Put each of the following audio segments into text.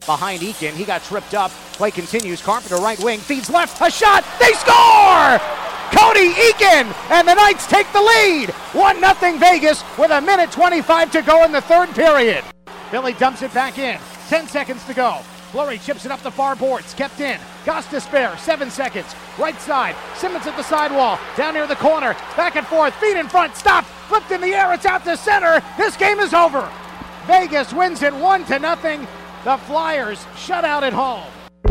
behind Eakin. He got tripped up. Play continues. Carpenter right wing. Feeds left. A shot. They score! Cody Eakin! And the Knights take the lead. 1-0 Vegas with 1:25 to go in the third period. Billy dumps it back in. 10 seconds to go. Fleury chips it up the far boards. Kept in. Goss to spare. 7 seconds. Right side. Simmons at the sidewall. Down near the corner. Back and forth. Feet in front. Stop. Flipped in the air. It's out to center. This game is over. Vegas wins it 1-0. The Flyers shut out at home.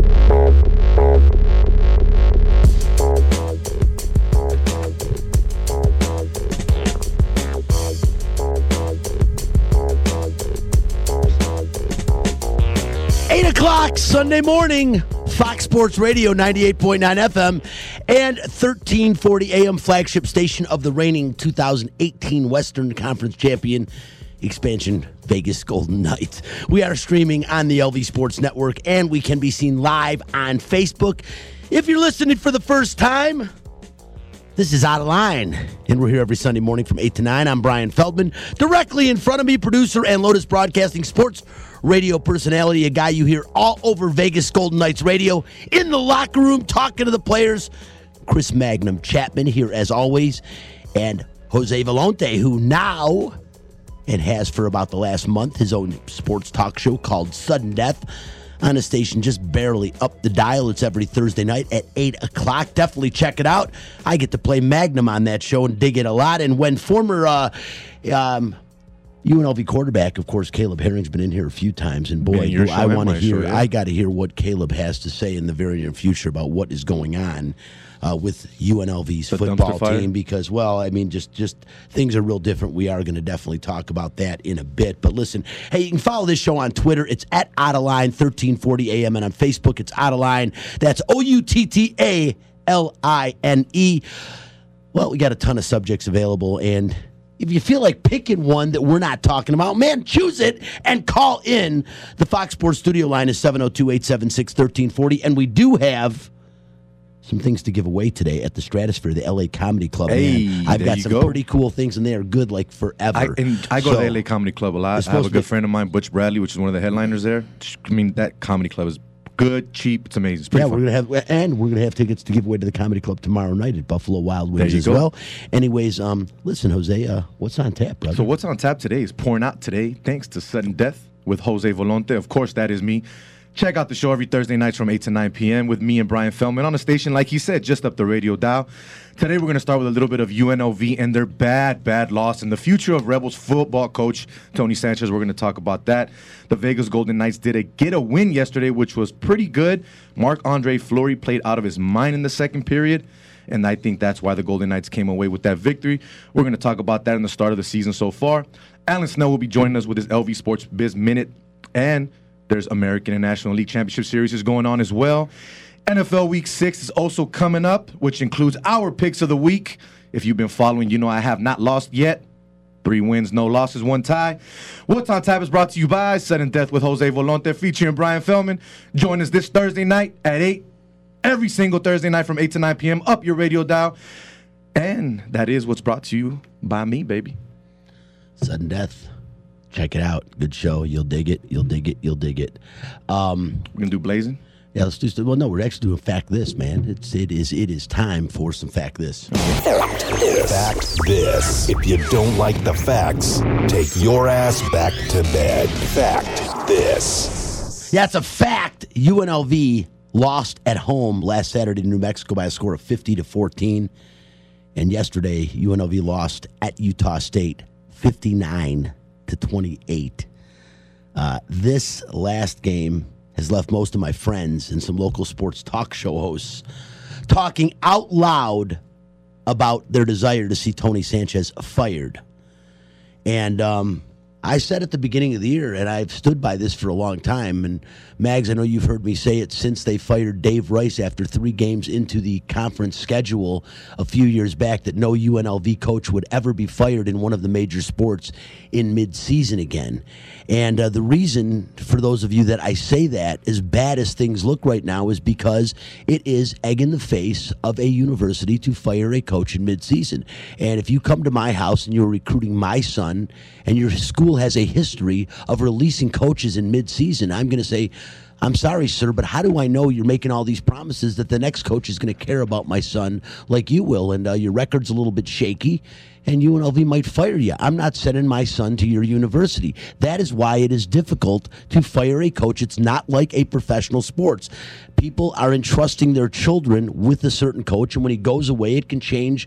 O'clock Sunday morning, Fox Sports Radio 98.9 FM and 1340 AM, flagship station of the reigning 2018 Western Conference champion expansion Vegas Golden Knights. We are streaming on the LV Sports Network, and we can be seen live on Facebook. If you're listening for the first time, this is Out of Line, and we're here every Sunday morning from 8 to 9. I'm Brian Feldman. Directly in front of me, producer and Lotus Broadcasting sports radio personality, a guy you hear all over Vegas Golden Knights radio, in the locker room, talking to the players, Chris Magnum Chapman here as always, and Jose Volonte, who now, and has for about the last month, his own sports talk show called Sudden Death on a station just barely up the dial. It's every Thursday night at 8 o'clock. Definitely check it out. I get to play Magnum on that show and dig it a lot. And when former UNLV quarterback, of course, Caleb Herring's been in here a few times, and boy, do I want to hear. I got to hear what Caleb has to say in the very near future about what is going on with UNLV's football team, because, well, I mean, just things are real different. We are going to definitely talk about that in a bit. But listen, hey, you can follow this show on Twitter. It's at Outaline 1340 AM, and on Facebook, it's Outaline. That's OUTTALINE. Well, we got a ton of subjects available, and if you feel like picking one that we're not talking about, man, choose it and call in. The Fox Sports studio line is 702-876-1340, and we do have some things to give away today at the Stratosphere, the LA Comedy Club. Hey, man, I've got some pretty cool things, and they are good like forever. I go to the LA Comedy Club a lot. I have a good friend of mine, Butch Bradley, which is one of the headliners there. I mean, that comedy club is good, cheap, it's amazing. It's pretty fun. We're gonna have tickets to give away to the Comedy Club tomorrow night at Buffalo Wild Wings as well. Anyways, listen, Jose, what's on tap, brother? So what's on tap today is Pouring Out Today, thanks to Sudden Death with Jose Volonte. Of course, that is me. Check out the show every Thursday nights from 8 to 9 p.m. with me and Brian Feldman on a station, like he said, just up the radio dial. Today we're going to start with a little bit of UNLV and their bad loss and the future of Rebels football coach Tony Sanchez. We're going to talk about that. The Vegas Golden Knights did get a win yesterday, which was pretty good. Marc-Andre Fleury played out of his mind in the second period, and I think that's why the Golden Knights came away with that victory. We're going to talk about that in the start of the season so far. Alan Snell will be joining us with his LV Sports Biz Minute, and there's American and National League Championship Series is going on as well. NFL Week 6 is also coming up, which includes our picks of the week. If you've been following, you know I have not lost yet. 3 wins, no losses, 1 tie. What's on Tap is brought to you by Sudden Death with Jose Volonte, featuring Brian Feldman. Join us this Thursday night at 8. Every single Thursday night from 8 to 9 p.m. Up your radio dial. And that is what's brought to you by me, baby. Sudden Death. Check it out. Good show. You'll dig it. You'll dig it. You'll dig it. We're going to do Blazing? Yeah, let's do. Well, no, we're actually doing Fact This, man. It is time for some Fact This. Fact This. If you don't like the facts, take your ass back to bed. Fact This. Yeah, it's a fact. UNLV lost at home last Saturday to New Mexico by a score of 50-14. And yesterday, UNLV lost at Utah State 59-28. This last game has left most of my friends and some local sports talk show hosts talking out loud about their desire to see Tony Sanchez fired. And I said at the beginning of the year, and I've stood by this for a long time, and Mags, I know you've heard me say it since they fired Dave Rice after 3 games into the conference schedule a few years back, that no UNLV coach would ever be fired in one of the major sports in mid-season again. And the reason, for those of you that I say that, as bad as things look right now, is because it is egg in the face of a university to fire a coach in mid-season. And if you come to my house and you're recruiting my son, and your school school has a history of releasing coaches in midseason. I'm going to say, I'm sorry, sir, but how do I know you're making all these promises that the next coach is going to care about my son like you will? And your record's a little bit shaky, and UNLV might fire you. I'm not sending my son to your university. That is why it is difficult to fire a coach. It's not like a professional sports. People are entrusting their children with a certain coach, and when he goes away, it can change.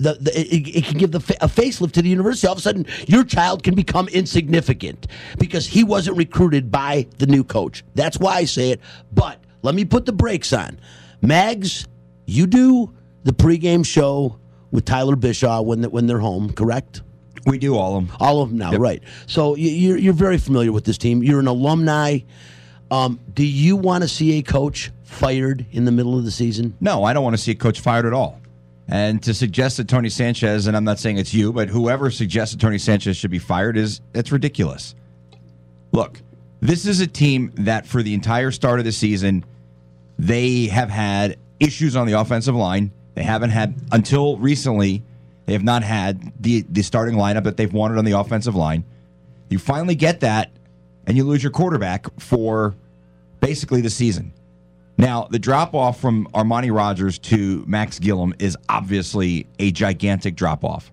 It can give a facelift to the university. All of a sudden, your child can become insignificant because he wasn't recruited by the new coach. That's why I say it. But let me put the brakes on. Mags, you do the pregame show with Tyler Bishaw when they're home, correct? We do all of them. All of them now, Yep. right. So you're very familiar with this team. You're an alumni. Do you want to see a coach fired in the middle of the season? No, I don't want to see a coach fired at all. And to suggest that Tony Sanchez, and I'm not saying it's you, but whoever suggests that Tony Sanchez should be fired that's ridiculous. Look, this is a team that for the entire start of the season, they have had issues on the offensive line. They haven't had, until recently, they have not had the starting lineup that they've wanted on the offensive line. You finally get that, and you lose your quarterback for basically the season. Now, the drop-off from Armani Rogers to Max Gillum is obviously a gigantic drop-off.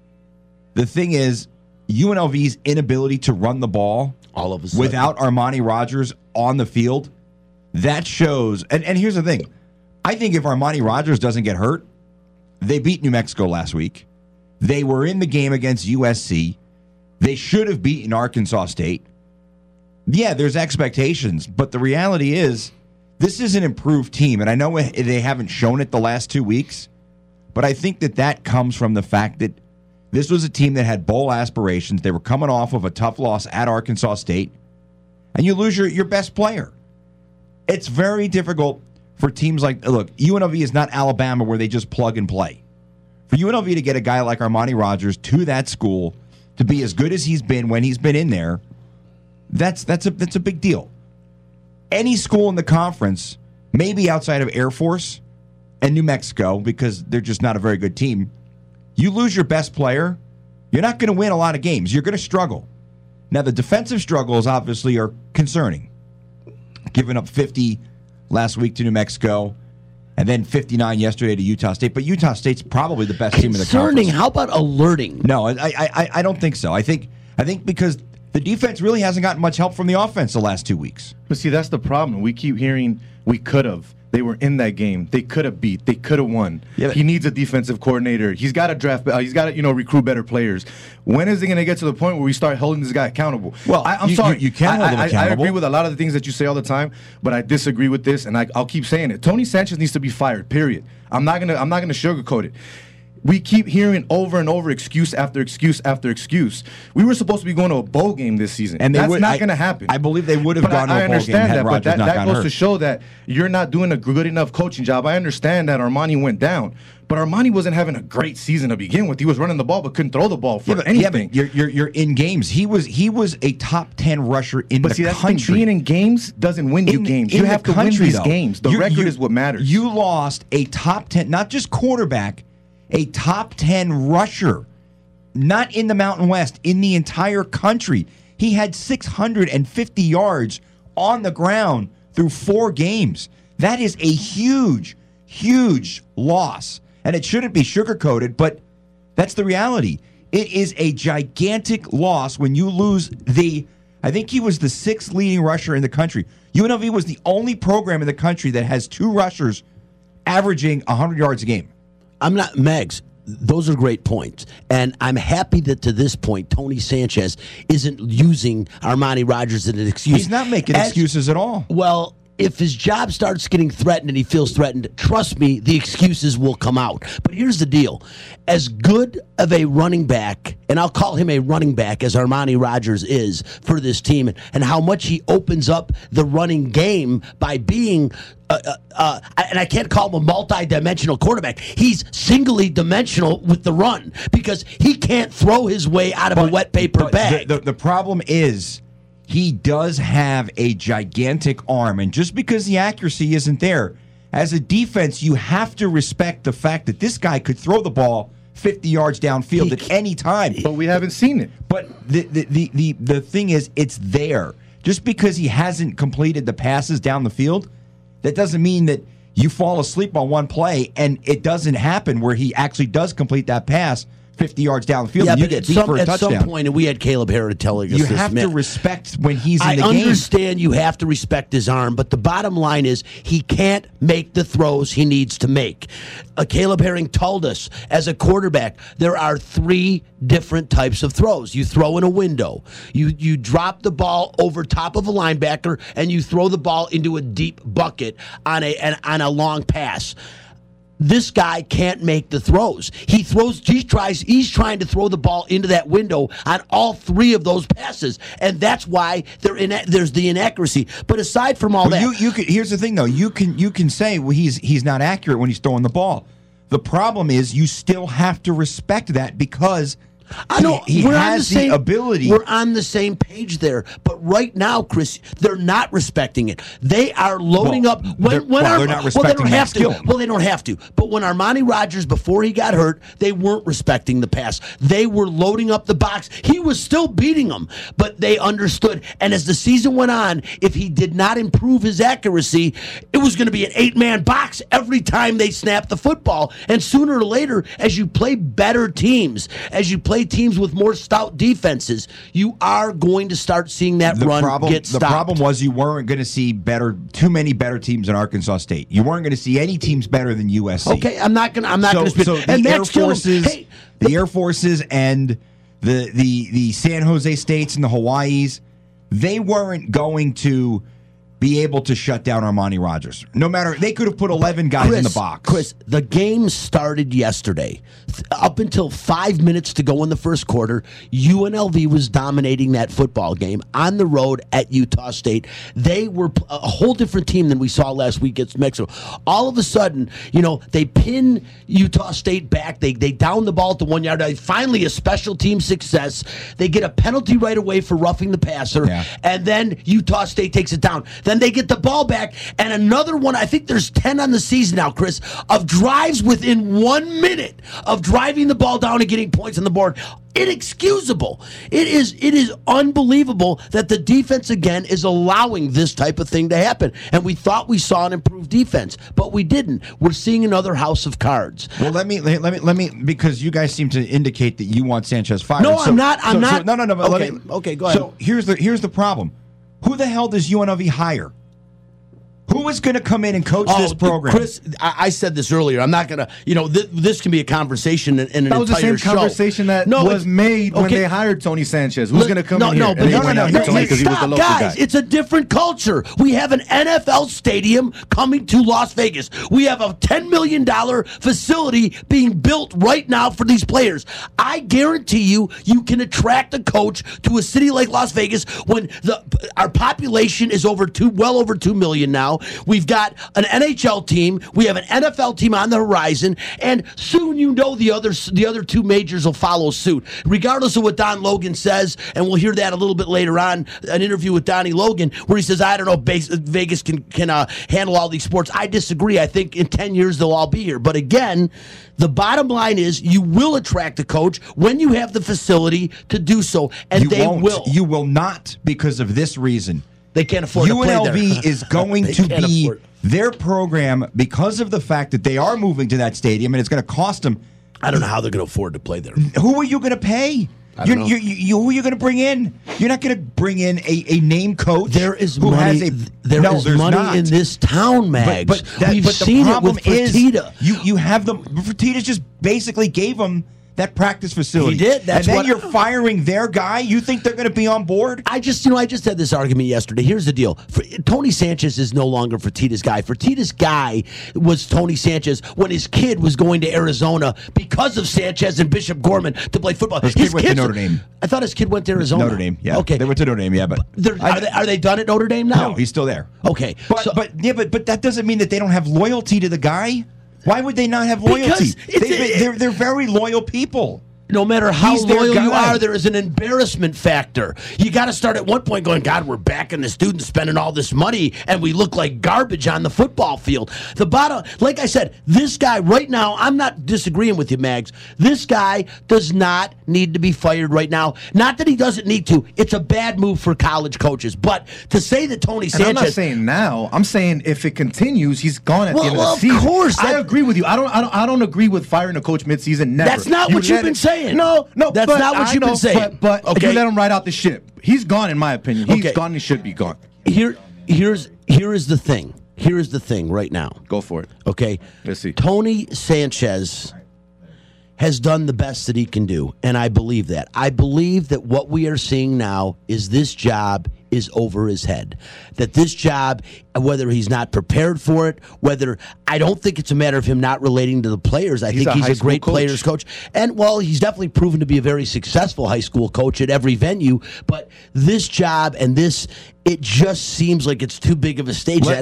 The thing is, UNLV's inability to run the ball All of a sudden. without Armani Rogers on the field, that shows. And here's the thing. I think if Armani Rogers doesn't get hurt, they beat New Mexico last week. They were in the game against USC. They should have beaten Arkansas State. Yeah, there's expectations, but the reality is this is an improved team, and I know they haven't shown it the last 2 weeks, but I think that comes from the fact that this was a team that had bowl aspirations. They were coming off of a tough loss at Arkansas State, and you lose your best player. It's very difficult for teams like, look, UNLV is not Alabama where they just plug and play. For UNLV to get a guy like Armani Rogers to that school to be as good as he's been when he's been in there, that's a big deal. Any school in the conference, maybe outside of Air Force and New Mexico, because they're just not a very good team, you lose your best player, you're not going to win a lot of games. You're going to struggle. Now, the defensive struggles obviously are concerning. Giving up 50 last week to New Mexico, and then 59 yesterday to Utah State. But Utah State's probably the best team in the conference. Concerning? How about alerting? No, I don't think so. I think because the defense really hasn't gotten much help from the offense the last 2 weeks. But see, that's the problem. We keep hearing we could have. They were in that game. They could have beat. They could have won. Yeah, he needs a defensive coordinator. He's got to draft. He's got to recruit better players. When is it going to get to the point where we start holding this guy accountable? Well, I'm sorry. You can hold him accountable. I agree with a lot of the things that you say all the time, but I disagree with this, and I'll keep saying it. Tony Sanchez needs to be fired. Period. I'm not gonna sugarcoat it. We keep hearing over and over excuse after excuse after excuse. We were supposed to be going to a bowl game this season, and that's not going to happen. I believe they would have gone to a bowl game had Rogers not gotten hurt. That goes to show that you're not doing a good enough coaching job. I understand that Armani went down, but Armani wasn't having a great season to begin with. He was running the ball but couldn't throw the ball for anything. Yeah, but you're in games. He was a top 10 rusher in the country. But see, that's being in games doesn't win you games. You have to win these games. The record is what matters. You lost a top 10, not just quarterback, a top 10 rusher, not in the Mountain West, in the entire country. He had 650 yards on the ground through 4 games. That is a huge, huge loss. And it shouldn't be sugarcoated, but that's the reality. It is a gigantic loss when you lose I think he was the 6th leading rusher in the country. UNLV was the only program in the country that has 2 rushers averaging 100 yards a game. I'm not, Megs, those are great points. And I'm happy that to this point, Tony Sanchez isn't using Armani Rogers as an excuse. He's not making excuses at all. Well, if his job starts getting threatened and he feels threatened, trust me, the excuses will come out. But here's the deal. As good of a running back, and I'll call him a running back as Armani Rogers is for this team, and how much he opens up the running game by being and I can't call him a multi-dimensional quarterback. He's singly dimensional with the run because he can't throw his way out of a wet paper bag. The problem is he does have a gigantic arm, and just because the accuracy isn't there, as a defense, you have to respect the fact that this guy could throw the ball 50 yards downfield at any time. But we haven't seen it. But the thing is, it's there. Just because he hasn't completed the passes down the field, that doesn't mean that you fall asleep on one play and it doesn't happen where he actually does complete that pass 50 yards down the field and you get beat for a touchdown. At some point, and we had Caleb Harrod telling us you this. have to respect when he's in the game. I understand you have to respect his arm, but the bottom line is he can't make the throws he needs to make. Caleb Herring told us, as a quarterback, there are 3 different types of throws. You throw in a window. You drop the ball over top of a linebacker, and you throw the ball into a deep bucket on a long pass. This guy can't make the throws. He's trying to throw the ball into that window on all 3 of those passes, and that's why there's the inaccuracy. But aside from all that, here's the thing, though. You can say, well, he's not accurate when he's throwing the ball. The problem is you still have to respect that because I know he has the ability. We're on the same page there, but right now, Chris, they're not respecting it. They are loading up. They're not respecting they don't have skill. to. Well, they don't have to. But when Armani Rogers, before he got hurt, they weren't respecting the pass. They were loading up the box. He was still beating them, but they understood. And as the season went on, if he did not improve his accuracy, it was going to be an 8-man box every time they snapped the football. And sooner or later, as you play better teams, as you play teams with more stout defenses, you are going to start seeing that get stopped. The problem was you weren't going to see too many better teams in Arkansas State. You weren't going to see any teams better than USC. Okay, I'm not going to speak. So the Air Forces and the San Jose States and the Hawaiis, they weren't going to be able to shut down Armani Rogers. No matter, they could have put 11 guys in the box. Chris, the game started yesterday. Up until 5 minutes to go in the first quarter, UNLV was dominating that football game on the road at Utah State. They were a whole different team than we saw last week against Mexico. All of a sudden, they pin Utah State back. They down the ball at the 1 yard line. Finally, a special team success. They get a penalty right away for roughing the passer, and then Utah State takes it down. Then they get the ball back, and another one, I think there's 10 on the season now, Chris, of drives within 1 minute of driving the ball down and getting points on the board. Inexcusable. It is unbelievable that the defense again is allowing this type of thing to happen. And we thought we saw an improved defense, but we didn't. We're seeing another house of cards. Well, let me because you guys seem to indicate that you want Sanchez fired. No, I'm not. No. Okay, go ahead. So here's the problem. Who the hell does UNLV hire? Who is going to come in and coach this program? Chris, I said this earlier. I'm not going to, this can be a conversation in an entire show. That was the same conversation that was made when they hired Tony Sanchez. Who's going to come in here? Stop, guys. It's a different culture. We have an NFL stadium coming to Las Vegas. We have a $10 million facility being built right now for these players. I guarantee you can attract a coach to a city like Las Vegas when our population is well over 2 million now. We've got an NHL team. We have an NFL team on the horizon, and soon the other 2 majors will follow suit. Regardless of what Don Logan says, and we'll hear that a little bit later on, an interview with Donnie Logan, where he says, I don't know, Vegas can handle all these sports. I disagree. I think in 10 years they'll all be here. But again, the bottom line is you will attract a coach when you have the facility to do so, and they will. You will not, because of this reason. They can't afford to play there. UNLV is going to be their program because of the fact that they are moving to that stadium, and it's going to cost them. I don't know how they're going to afford to play there. Who are you going to pay? Who are you going to bring in? You're not going to bring in a name coach. There is money in this town, Mags. We've seen it with Fertitta. You have them. Fertitta just basically gave them that practice facility. He did. And then you're firing their guy. You think they're going to be on board? I just had this argument yesterday. Here's the deal. Tony Sanchez is no longer Fertitta's guy. Fertitta's guy was Tony Sanchez when his kid was going to Arizona because of Sanchez and Bishop Gorman to play football. His kid went to Notre Dame. I thought his kid went to Arizona. Notre Dame, yeah. Okay. They went to Notre Dame, yeah. But are they done at Notre Dame now? No, he's still there. Okay. But that doesn't mean that they don't have loyalty to the guy. Why would they not have loyalty? They're very loyal people. no matter how He's their loyal you guy. are, there is an embarrassment factor. You got to start at one point going, God, we're backing the students spending all this money, and we look like garbage on the football field. The bottom, like I said, this guy right now, I'm not disagreeing with you, Mags. This guy does not need to be fired right now. Not that he doesn't need to. It's a bad move for college coaches. But to say that Tony And Sanchez... I'm not saying now. I'm saying if it continues, he's gone at the end of the of season. course. I agree with you. I don't agree with firing a coach midseason. Never. That's not what you've been saying. No, That's but not what I you've been know, saying. But Okay. you let him ride out the ship. He's gone, in my opinion. He's Okay. gone. He should be gone. Here is the thing. Here is the thing right now. Go for it. Okay? Let's see. Tony Sanchez has done the best that he can do, and I believe that. I believe that what we are seeing now is this job is over his head. That this job, whether he's not prepared for it, whether I don't think it's a matter of him not relating to the players. I think a he's high a great school coach. players coach. And, well, he's definitely proven to be a very successful high school coach at every venue. But this job and this, it just seems like it's too big of a stage. Hold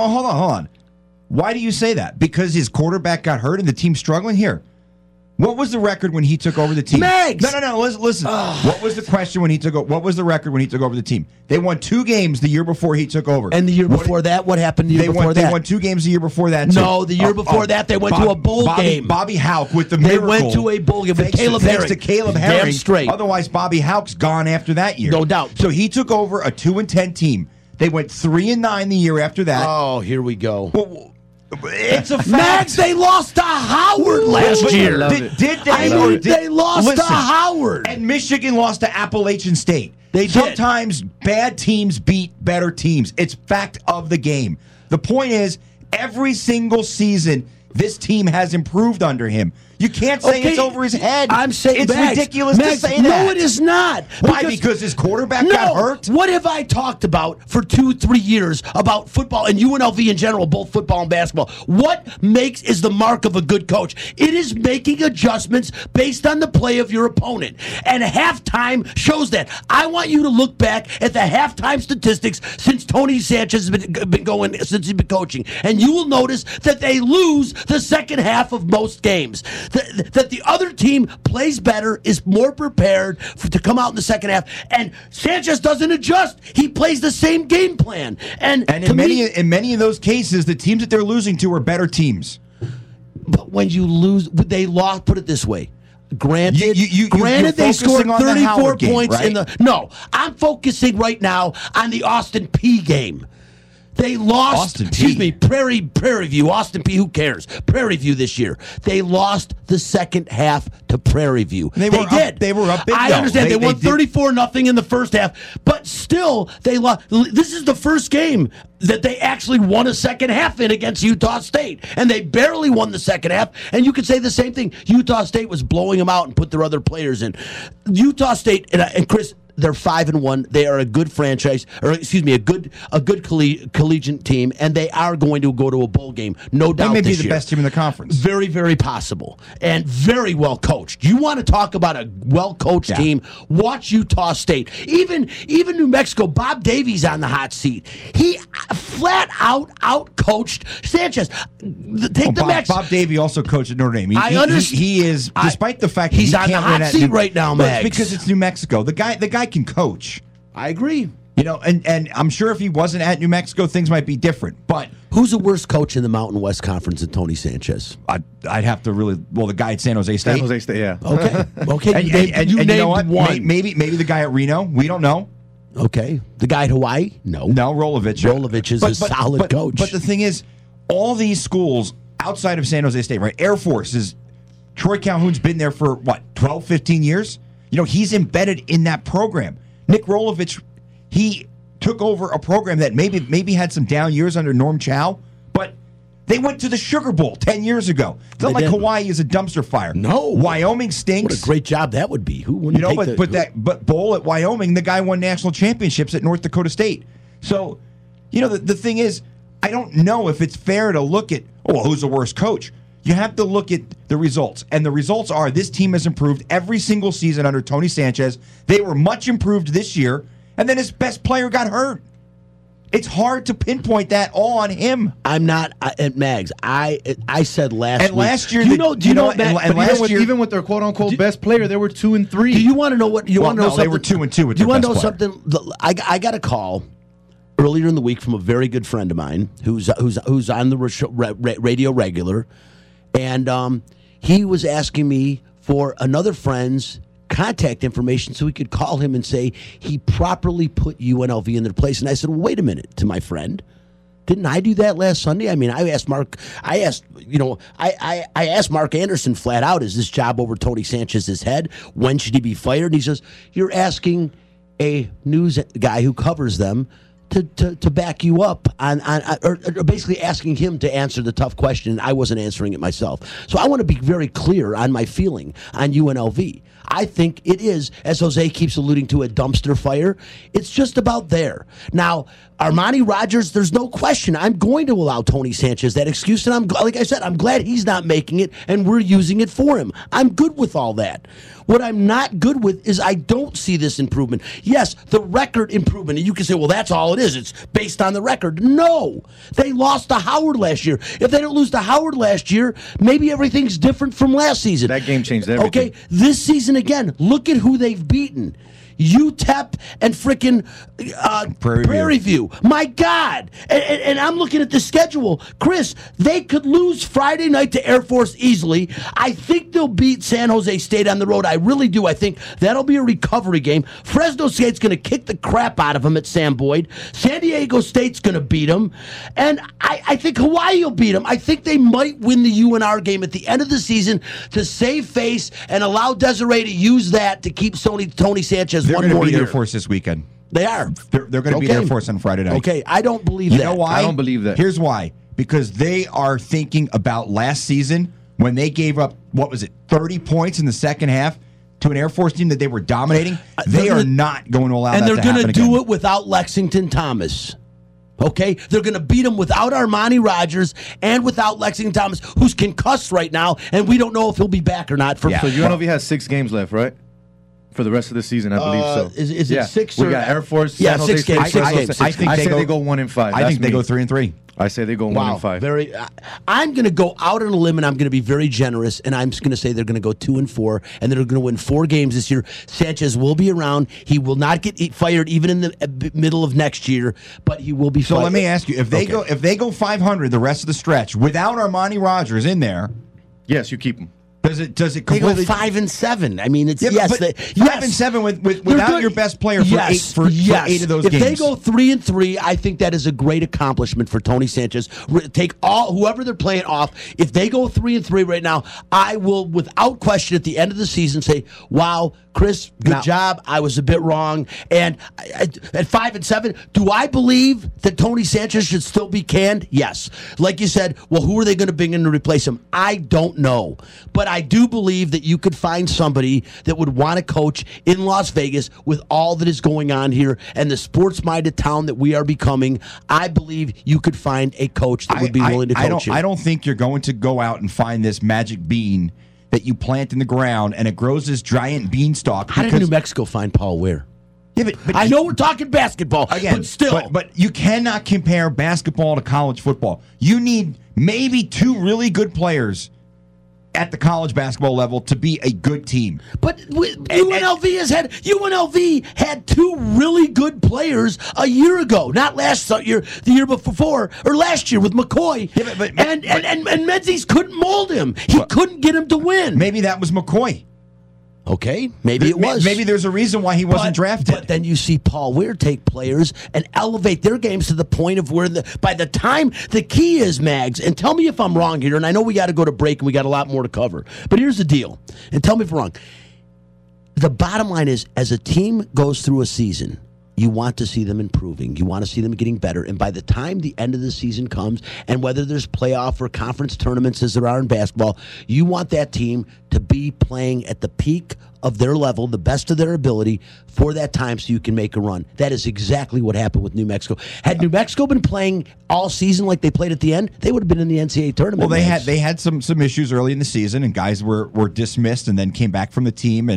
on. Why do you say that? Because his quarterback got hurt and the team's struggling here. What was the record when he took over the team? Mags! No. Listen. What was the question when he took over? What was the record when he took over the team? They won 2 games the year before he took over. And the year before that, what happened the year before that? They won 2 games the year before that, too. No, the year before that, they went to a bowl game. Bobby Houck with the They miracle. went to a bowl game with Caleb Herring. Thanks to Caleb Damn Herring. straight. Otherwise, Bobby Houck's gone after that year. No doubt. So he took over a 2-10 team. They went 3-9 the year after that. Oh, here we go. Well, it's a fact. Mags, they lost to Howard last But year. Did they? I or mean, did- they lost Listen, to Howard. And Michigan lost to Appalachian State. They did. Sometimes bad teams beat better teams. It's fact of the game. The point is, every single season, this team has improved under him. You can't say it's over his head. I'm saying it's Mags, ridiculous Mags, to say that. No, it is not. Why? Because his quarterback got hurt? What have I talked about for 2-3 years about football and UNLV in general, both football and basketball? What is the mark of a good coach? It is making adjustments based on the play of your opponent. And halftime shows that. I want you to look back at the halftime statistics since Tony Sanchez has been going, since he's been coaching. And you will notice that they lose the second half of most games. That the other team plays better, is more prepared to come out in the second half, and Sanchez doesn't adjust. He plays the same game plan. And in many of those cases, the teams that they're losing to are better teams. But when you lose, they lost. Put it this way. Granted, you're they scored focusing on the 34 Howard game, points right? in the. No, I'm focusing right now on the Austin P game. They lost, Austin P. Prairie View, Austin P. Who cares? Prairie View this year. They lost the second half to Prairie View. They did. They were up big, I though. understand they won 34-0 in the first half, but still they lost. This is the first game that they actually won a second half in against Utah State, and they barely won the second half. And you could say the same thing. Utah State was blowing them out and put their other players in. Utah State and Chris. They're 5-1. They are a good franchise, or excuse me, a good collegiate team, and they are going to go to a bowl game, no doubt. They may be this the year. best team in the conference. Very, very possible, and very well coached. You want to talk about a well coached team? Watch Utah State. Even New Mexico. Bob Davies on the hot seat. He flat out coached Sanchez. Bob Davie also coached at Notre Dame. I understand. He is, despite the fact that he's he on can't the hot win at seat right now, Well, Mags. it's because it's New Mexico. The guy can coach. I agree. You know, and I'm sure if he wasn't at New Mexico, things might be different. But who's the worst coach in the Mountain West Conference than Tony Sanchez? I'd have to the guy at San Jose State. San Jose State, yeah. Okay. And you you know what? one. Maybe the guy at Reno. We don't know. Okay. The guy at Hawaii? No, Rolovich. Rolovich is a solid coach. But the thing is, all these schools outside of San Jose State, right? Air Force is Troy Calhoun's been there for 12, 15 years? You know, he's embedded in that program. Nick Rolovich, he took over a program that maybe had some down years under Norm Chow, but they went to the Sugar Bowl 10 years ago. It's not like Hawaii is a dumpster fire. No. Wyoming stinks. What a great job that would be. Who wouldn't But bowl at Wyoming, the guy won national championships at North Dakota State. So, you know, the thing is, I don't know if it's fair to look at, who's the worst coach? You have to look at the results. And the results are this team has improved every single season under Tony Sanchez. They were much improved this year. And then his best player got hurt. It's hard to pinpoint that all on him. I'm not at Mags. I said last week. And last year, even with their quote unquote best player, they were 2 and 3. Do you want to know what you want to know? They were 2 and 2 with their best player. Do you want to know something? I got a call earlier in the week from a very good friend of mine who's on the radio regular, and he was asking me for another friend's contact information so we could call him and say he properly put UNLV in their place. And I said, well, wait a minute, to my friend. Didn't I do that last Sunday? I mean, I asked Mark Anderson flat out, is this job over Tony Sanchez's head? When should he be fired? And he says, you're asking a news guy who covers them to back you up or basically asking him to answer the tough question, and I wasn't answering it myself. So I want to be very clear on my feeling on UNLV. I think it is, as Jose keeps alluding to, a dumpster fire. It's just about there. Now, Armani Rogers, there's no question. I'm going to allow Tony Sanchez that excuse, and like I said, I'm glad he's not making it, and we're using it for him. I'm good with all that. What I'm not good with is I don't see this improvement. Yes, the record improvement, and you can say, well, that's all it is. It's based on the record. No. They lost to Howard last year. If they don't lose to Howard last year, maybe everything's different from last season. That game changed everything. Okay, this season again, look at who they've beaten. UTEP and frickin' Prairie View. My God. And I'm looking at the schedule. Chris, they could lose Friday night to Air Force easily. I think they'll beat San Jose State on the road. I really do. I think that'll be a recovery game. Fresno State's going to kick the crap out of them at Sam Boyd. San Diego State's going to beat them. And I think Hawaii will beat them. I think they might win the UNR game at the end of the season to save face and allow Desiree to use that to keep Tony Sanchez They're one more beat year. Air Force this weekend. They are. They're going to beat Air Force on Friday night. Okay, I don't believe that. You know why? I don't believe that. Here's why. Because they are thinking about last season when they gave up, 30 points in the second half to an Air Force team that they were dominating. They are not going to allow that to happen again. And they're going to do it without Lexington Thomas. Okay? They're going to beat him without Armani Rogers and without Lexington Thomas, who's concussed right now, and we don't know if he'll be back or not. So UNLV has 6 games left, right? For the rest of the season, I believe so. Is it 6 or? We got Air Force. Yeah, San Jose 6 games. State, 6 games. I think they go 1-5. I think they go 3-3. I say they go 1-5. I'm going to go out on a limb, and I'm going to be very generous, and I'm just going to say they're going to go 2-4, and they're going to win 4 games this year. Sanchez will be around. He will not get fired even in the middle of next year, but he will be fired. So let me ask you: if they go 500 the rest of the stretch without Armani Rogers in there, yes, you keep him. Does it They go completely 5-7. I mean, it's but 5-7 without your best player for 8 of those games. If they go 3-3, I think that is a great accomplishment for Tony Sanchez. Take whoever they're playing off. If they go 3-3 right now, I will, without question, at the end of the season, say, "Wow, Chris, good job. I was a bit wrong." And at 5-7, do I believe that Tony Sanchez should still be canned? Yes. Like you said, well, who are they going to bring in to replace him? I don't know, but I do believe that you could find somebody that would want to coach in Las Vegas with all that is going on here and the sports-minded town that we are becoming. I believe you could find a coach that would be willing to coach you. I don't think you're going to go out and find this magic bean that you plant in the ground and it grows this giant beanstalk. How did New Mexico find Paul Ware? Yeah, but I know we're talking basketball, again, but still. But you cannot compare basketball to college football. You need maybe 2 really good players at the college basketball level to be a good team. But UNLV had 2 really good players a year ago, not last year, the year before, or last year with McCoy. Yeah, and Menzies couldn't mold him. He couldn't get him to win. Maybe that was McCoy. Okay, maybe it was. Maybe there's a reason why he wasn't drafted. But then you see Paul Ware take players and elevate their games to the point of where by the time the key is, Mags, and tell me if I'm wrong here, and I know we got to go to break and we got a lot more to cover, but here's the deal, and tell me if I'm wrong. The bottom line is, as a team goes through a season, you want to see them improving. You want to see them getting better. And by the time the end of the season comes, and whether there's playoff or conference tournaments as there are in basketball, you want that team to be playing at the peak of their level, the best of their ability for that time so you can make a run. That is exactly what happened with New Mexico. Had New Mexico been playing all season like they played at the end, they would have been in the NCAA tournament. Well, they had some issues early in the season, and guys were dismissed and then came back from the team and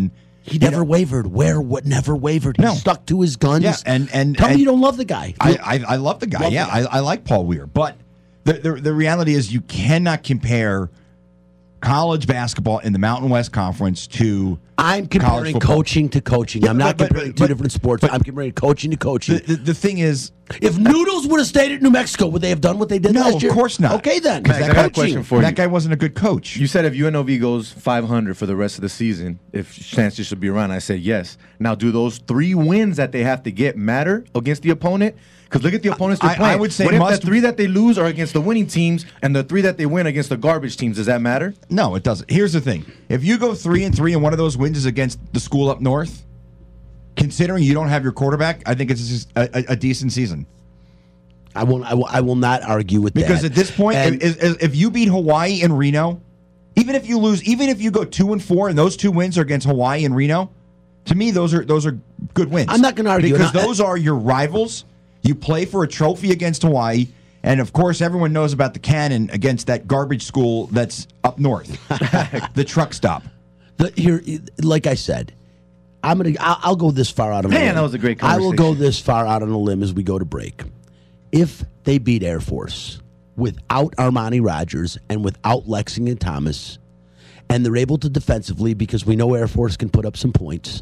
He never wavered. Never wavered. No. He stuck to his guns. Yeah, and tell me you don't love the guy. I love the guy. I like Paul Weir. But the reality is you cannot compare college basketball in the Mountain West Conference to I'm comparing coaching to coaching. I'm not comparing two different sports. I'm comparing coaching to coaching. The thing is, if Noodles would have stayed at New Mexico, would they have done what they did last year? No, of course not. Okay, then. Max, I got a question for you. That guy wasn't a good coach. You said if UNLV goes 500 for the rest of the season, if chances should be around, I said yes. Now, do those 3 wins that they have to get matter against the opponent? Because look at the opponents they're playing. I would say what if the 3 that they lose are against the winning teams and the 3 that they win against the garbage teams? Does that matter? No, it doesn't. Here's the thing. If you go 3-3 and one of those wins is against the school up north, considering you don't have your quarterback, I think it's just a decent season. I will not argue with because that. At this point, if you beat Hawaii and Reno, even if you lose, even if you go 2-4 and those 2 wins are against Hawaii and Reno, to me those are good wins. I'm not going to argue because those are your rivals. You play for a trophy against Hawaii, and of course, everyone knows about the cannon against that garbage school that's up north, the truck stop. Like I said, I'll go this far out on a limb. Man, that was a great conversation. I will go this far out on a limb as we go to break. If they beat Air Force without Armani Rogers and without Lexington Thomas, and they're able to defensively, because we know Air Force can put up some points,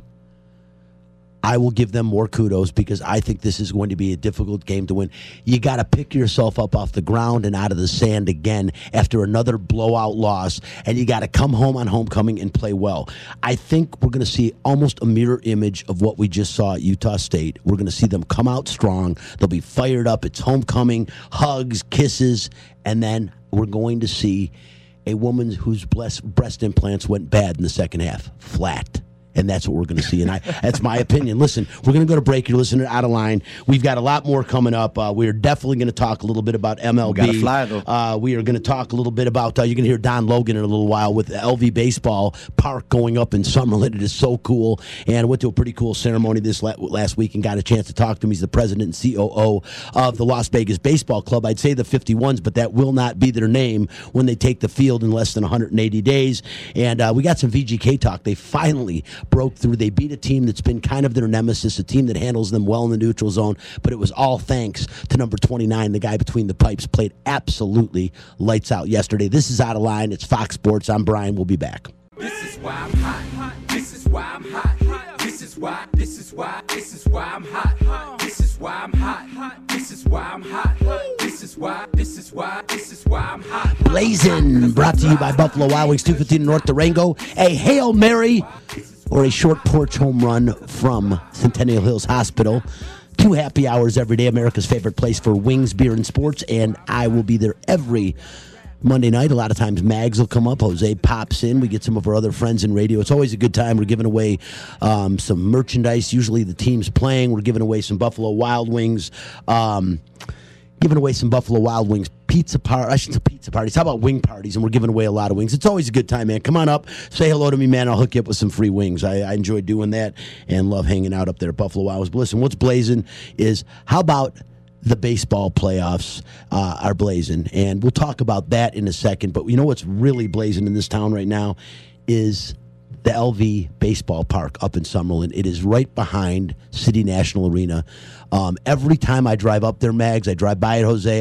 I will give them more kudos because I think this is going to be a difficult game to win. You got to pick yourself up off the ground and out of the sand again after another blowout loss, and you got to come home on homecoming and play well. I think we're going to see almost a mirror image of what we just saw at Utah State. We're going to see them come out strong. They'll be fired up. It's homecoming, hugs, kisses, and then we're going to see a woman whose breast implants went bad in the second half, flat. And that's what we're going to see. And that's my opinion. Listen, we're going to go to break. You're listening to Out of Line. We've got a lot more coming up. We're definitely going to talk a little bit about MLB. We got to fly, though. We are going to talk a little bit about, you're going to hear Don Logan in a little while with the LV Baseball Park going up in Summerlin. It is so cool. And I went to a pretty cool ceremony this last week and got a chance to talk to him. He's the president and COO of the Las Vegas Baseball Club. I'd say the 51s, but that will not be their name when they take the field in less than 180 days. And we got some VGK talk. They finally broke through. They beat a team that's been kind of their nemesis, a team that handles them well in the neutral zone, but it was all thanks to number 29, the guy between the pipes. Played absolutely lights out yesterday. This is Out of Line. It's Fox Sports. I'm Brian. We'll be back. This is why I'm hot. This is why I'm hot. This is why I'm hot. This is why I'm hot. This is why I'm hot. This is why I'm hot. Blazing, brought to you by Buffalo Wild Wings, 215 North Durango. A Hail Mary or a short porch home run from Centennial Hills Hospital. 2 happy hours every day, America's favorite place for wings, beer, and sports, and I will be there every Monday night. A lot of times Mags will come up. Jose pops in. We get some of our other friends in radio. It's always a good time. We're giving away some merchandise. Usually the team's playing. We're giving away some Buffalo Wild Wings. Pizza parties. How about wing parties? And we're giving away a lot of wings. It's always a good time, man. Come on up. Say hello to me, man. I'll hook you up with some free wings. I enjoy doing that and love hanging out up there at Buffalo Wild Wings. But listen, what's blazing is how about the baseball playoffs are blazing, and we'll talk about that in a second. But you know what's really blazing in this town right now is the LV Baseball Park up in Summerlin. It is right behind City National Arena. Every time I drive up there, Mags, I drive by it, Jose.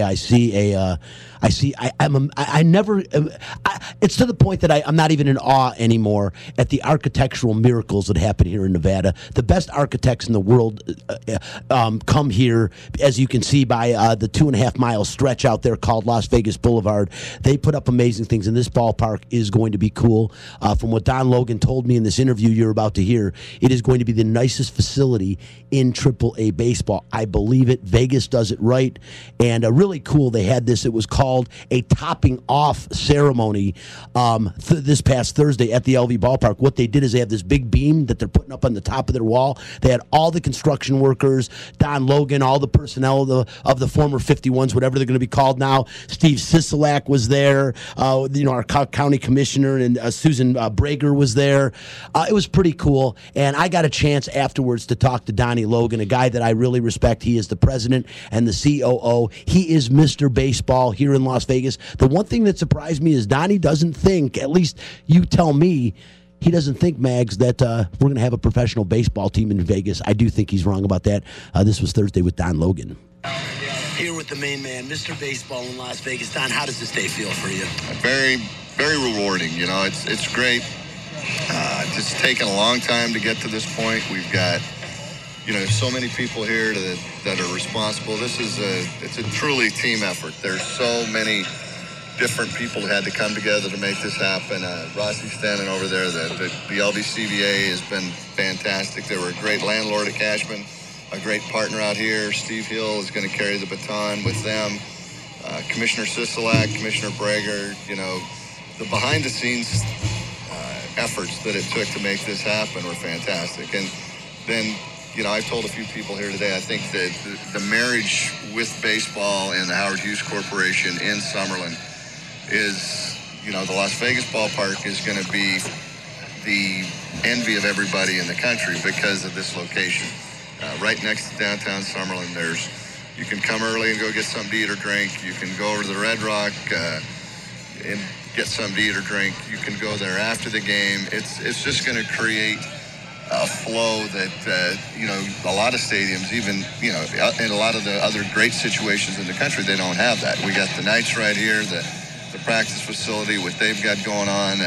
It's to the point that I'm not even in awe anymore at the architectural miracles that happen here in Nevada. The best architects in the world come here, as you can see by the 2.5 mile stretch out there called Las Vegas Boulevard. They put up amazing things, and this ballpark is going to be cool. From what Don Logan told me in this interview you're about to hear, it is going to be the nicest facility in AAA baseball. I believe it. Vegas does it right. And really cool, they had this. It was called a topping off ceremony this past Thursday at the LV Ballpark. What they did is they have this big beam that they're putting up on the top of their wall. They had all the construction workers, Don Logan, all the personnel of the former 51s, whatever they're going to be called now. Steve Sisolak was there. Our county commissioner, and Susan Brager was there. It was pretty cool. And I got a chance afterwards to talk to Donnie Logan, a guy that I really respect. He is the president and the COO. He is Mr. Baseball here in Las Vegas. The one thing that surprised me is Donnie doesn't think, at least you tell me, he doesn't think, Mags, that we're going to have a professional baseball team in Vegas. I do think he's wrong about that. This was Thursday with Don Logan. Here with the main man, Mr. Baseball in Las Vegas. Don, how does this day feel for you? Very, very rewarding. You know, it's great. Just taken a long time to get to this point. We've got, so many people here that are responsible. It's a truly team effort. There's so many different people who had to come together to make this happen. Rossi standing over there, the LVCVA has been fantastic. They were a great landlord at Cashman, a great partner out here. Steve Hill is going to carry the baton with them. Commissioner Sisolak, Commissioner Brager, the behind-the-scenes efforts that it took to make this happen were fantastic. And then, I've told a few people here today, I think that the marriage with baseball and the Howard Hughes Corporation in Summerlin is, the Las Vegas ballpark is going to be the envy of everybody in the country because of this location. Right next to downtown Summerlin, you can come early and go get something to eat or drink. You can go over to the Red Rock and get something to eat or drink. You can go there after the game. It's just going to create a flow that, a lot of stadiums, even, in a lot of the other great situations in the country, they don't have that. We got the Knights right here, the practice facility, what they've got going on.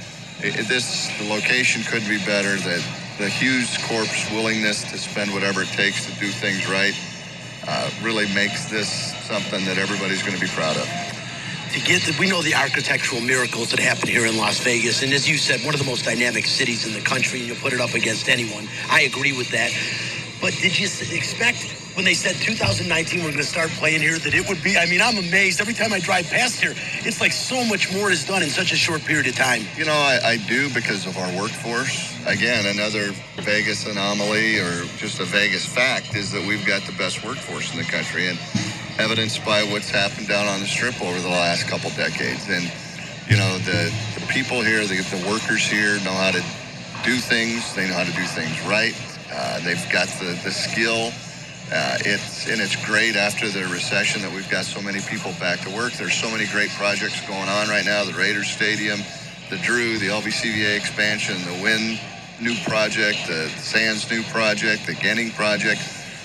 The location couldn't be better. The Hughes Corp's willingness to spend whatever it takes to do things right really makes this something that everybody's going to be proud of. We know the architectural miracles that happen here in Las Vegas, and as you said, one of the most dynamic cities in the country, and you'll put it up against anyone. I agree with that. But did you expect, when they said 2019 we're going to start playing here, that it would be, I'm amazed. Every time I drive past here, it's like so much more is done in such a short period of time. I do because of our workforce. Again, another Vegas anomaly or just a Vegas fact is that we've got the best workforce in the country, and evidenced by what's happened down on the Strip over the last couple decades. And, the people here, the workers here know how to do things. They know how to do things right. They've got the skill. It's great after the recession that we've got so many people back to work. There's so many great projects going on right now. The Raiders Stadium, the Drew, the LVCVA expansion, the Wynn new project, the Sands new project, the Genning project.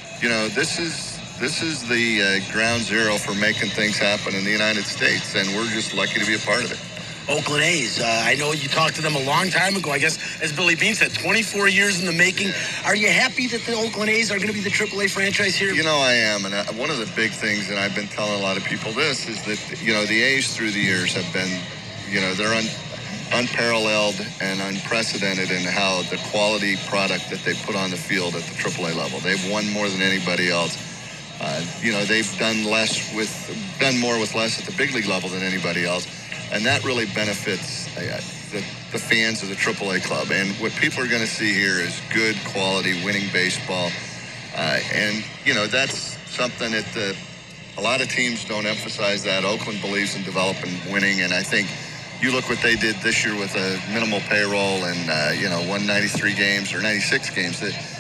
This is the ground zero for making things happen in the United States, and we're just lucky to be a part of it. Oakland A's, I know you talked to them a long time ago. I guess, as Billy Beane said, 24 years in the making. Are you happy that the Oakland A's are going to be the AAA franchise here? I am, and one of the big things, and I've been telling a lot of people this, is that, the A's through the years have been, they're unparalleled and unprecedented in how the quality product that they put on the field at the AAA level. They've won more than anybody else. They've done more with less at the big league level than anybody else, and that really benefits the fans of the AAA club. And what people are going to see here is good quality winning baseball, and that's something that a lot of teams don't emphasize. That Oakland believes in developing winning, and I think you look what they did this year with a minimal payroll and won 93 games or 96 games.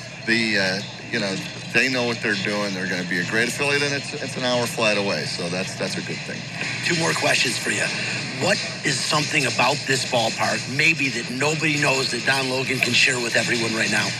They know what they're doing. They're going to be a great affiliate, and it's an hour flight away, so that's a good thing. Two more questions for you. What is something about this ballpark, maybe that nobody knows, that Don Logan can share with everyone right now?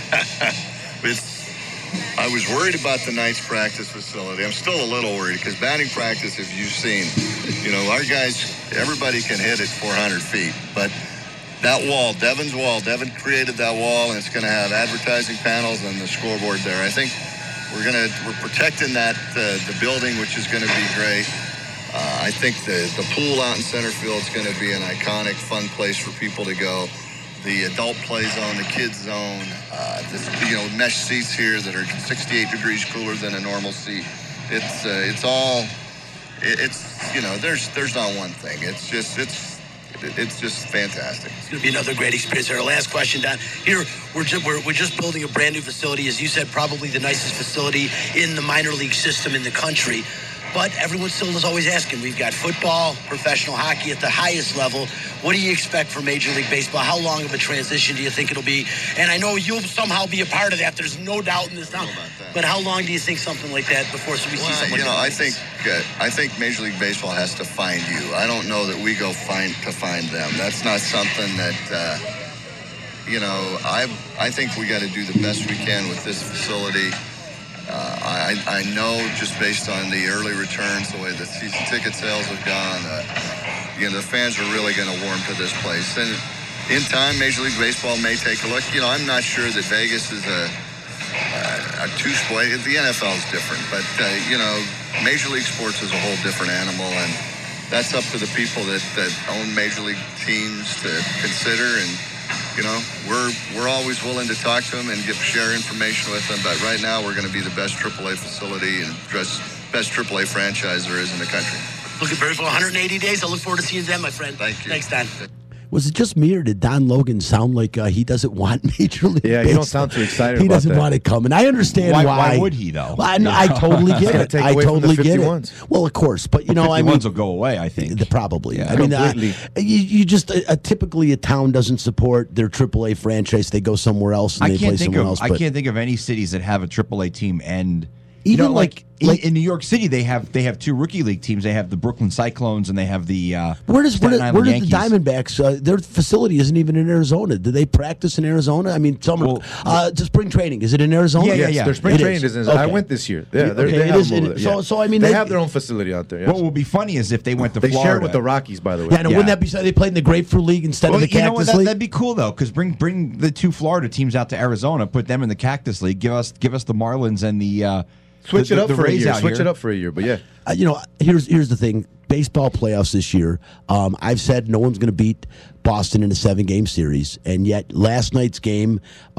I was worried about the Knights practice facility. I'm still a little worried because batting practice, if you've seen, our guys, everybody can hit at 400 feet, but that wall, Devin created that wall, and it's going to have advertising panels and the scoreboard there. I think we're protecting that the building, which is going to be great. I think the pool out in center field is going to be an iconic, fun place for people to go. The adult play zone, the kids zone, mesh seats here that are 68 degrees cooler than a normal seat. There's not one thing. It's just fantastic. It's going to be another great experience. Our last question, Don. Here, we're just building a brand new facility, as you said, probably the nicest facility in the minor league system in the country. But everyone still is always asking. We've got football, professional hockey at the highest level. What do you expect for Major League Baseball? How long of a transition do you think it'll be? And I know you'll somehow be a part of that. There's no doubt in this town. But how long do you think something like that before we see something like that? I think Major League Baseball has to find you. I don't know that we go find them. That's not something that I think we got to do the best we can with this facility. I know just based on the early returns, the way the season ticket sales have gone, the fans are really going to warm to this place. And in time, Major League Baseball may take a look. I'm not sure that Vegas is a two-sport. The NFL is different, but Major League Sports is a whole different animal, and that's up to the people that own Major League teams to consider. And we're always willing to talk to them and share information with them. But right now, we're going to be the best AAA facility and best AAA franchise there is in the country. Looking forward for 180 days. I look forward to seeing you then, my friend. Thank you. Thanks, Don. Was it just me, or did Don Logan sound like he doesn't want Major League Yeah, Baseball? he don't sound too excited He about doesn't that. want it coming. I understand why. Why would he, though? I totally get it. take I away from the totally get 51s. it. Well, of course, but I 51s mean, will go away, I think. probably. Yeah, I mean, completely. you just typically a town doesn't support their AAA franchise. They go somewhere else and they play somewhere else. I but- can't think of any cities that have a AAA team and Even like like- in New York City, they have two rookie league teams. They have the Brooklyn Cyclones and they have the Where does Staten the Island Yankees. Diamondbacks? Their facility isn't even in Arizona. Do they practice in Arizona? I mean, summer to spring training. Is it in Arizona? Yeah, Yes, their spring It training is. I Okay. went this year. Yeah, Okay, they it have is- them over it- there. so I mean, they they- have their own facility out there. Yes. What will be funny is if they went to They Florida. share it with the Rockies, by the way. Yeah, and Yeah. wouldn't that be so? They played in the Grapefruit League instead of the Cactus League. That'd be cool though, because bring the two Florida teams out to Arizona, put them in the Cactus League. Give us the Marlins and the Switch it up the for a Rays year. out Switch here. it up for a year. But yeah, Here's the thing. Baseball playoffs this year. I've said no one's going to beat Boston in a 7-game series, and yet last night's game,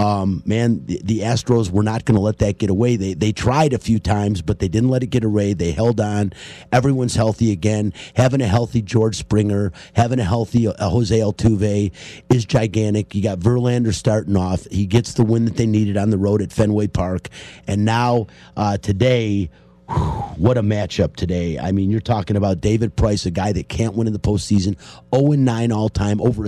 the Astros were not going to let that get away. They tried a few times, but they didn't let it get away. They held on. Everyone's healthy again. Having a healthy George Springer, having a healthy Jose Altuve is gigantic. You got Verlander starting off. He gets the win that they needed on the road at Fenway Park, and now today. What a matchup today. I mean, you're talking about David Price, a guy that can't win in the postseason, 0-9 all time, over a